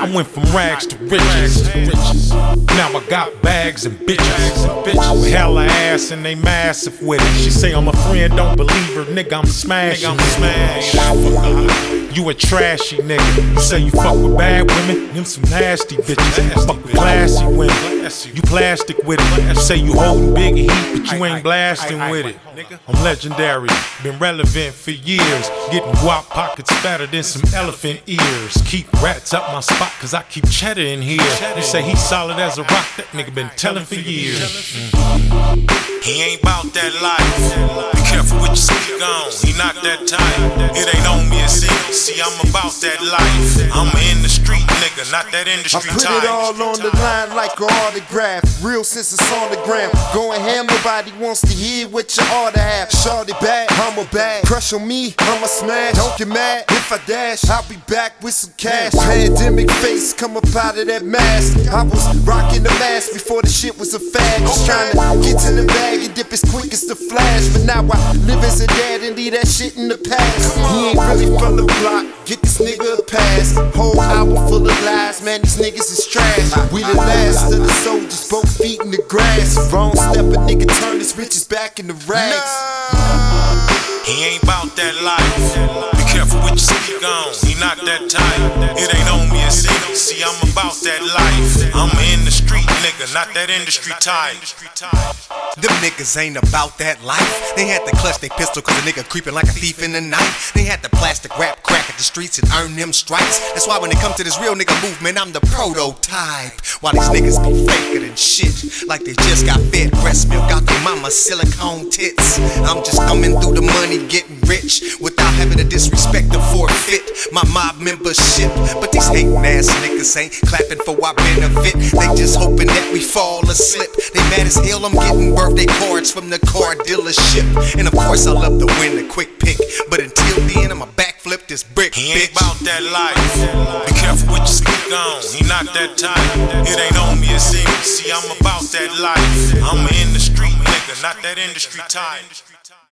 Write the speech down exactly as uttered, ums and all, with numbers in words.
I went from rags to riches. Now I got bags and bitches. Bitches with hella ass and they massive with it. She say I'm a friend, don't believe her, nigga. I'm smashing. I'm smashing. You a trashy nigga. You say you fuck with bad women, them some nasty bitches. I fuck with classy women. You plastic with it. You say you holding big heat, but you ain't blasting with it. I'm legendary, been relevant for years. Getting guap pockets fatter than some elephant ears. Keep rats up my spot cause I keep cheddar in here. You say he's solid as a rock, that nigga been telling for years. Mm. He ain't bout that life. Be careful what you speak on, he not that type. It ain't on me a secret, see I'm about that life. I'm in the street nigga, not that industry type. I put it all on the line like an autograph. Real since it's on the gram. Going ham, nobody wants to hear what you ought to have. Shorty bad, I'm a bad. Crush on me, I'm a smash. Don't get mad if I dash, I'll be back with some cash. Pandemic face, come up out of that mask. I was rocking the mask before the shit was a fad. Just trying to get to the bag and dip as quick as the flash. But now I live as a dad and leave that shit in the past. He ain't really from the block, get this nigga a pass. Whole album full of lies, man, these niggas is trash. We the last of the soldiers, both feet in the grass. Wrong step, a nigga turn his riches back into rags. He ain't bout that life. Be careful what you speak on, he not that type. It ain't on me a secret, see I'm about that life. I'm in the street nigga, not that industry type. Them niggas ain't about that life. They had to clutch their pistol cause a nigga creeping like a thief in the night. They had to plastic rap crack at the streets and earn them stripes. That's why when it comes to this real nigga movement, I'm the prototype. While these niggas be faker than shit, like they just got fed breast milk out their mama's silicone tits. I'm just coming through the money, getting rich, without having to disrespect or forfeit my mob membership. But these hating ass niggas ain't clapping for our benefit. They just hoping that we fall asleep. They mad as hell, I'm getting birthday cards from the car dealership. And of course I love to win a quick pick, but until then I'ma backflip this brick. He ain't bout that life. Be careful what you speak on, he not that type. It ain't on me a secret, see I'm about that life. I'm in the street nigga, not that industry type.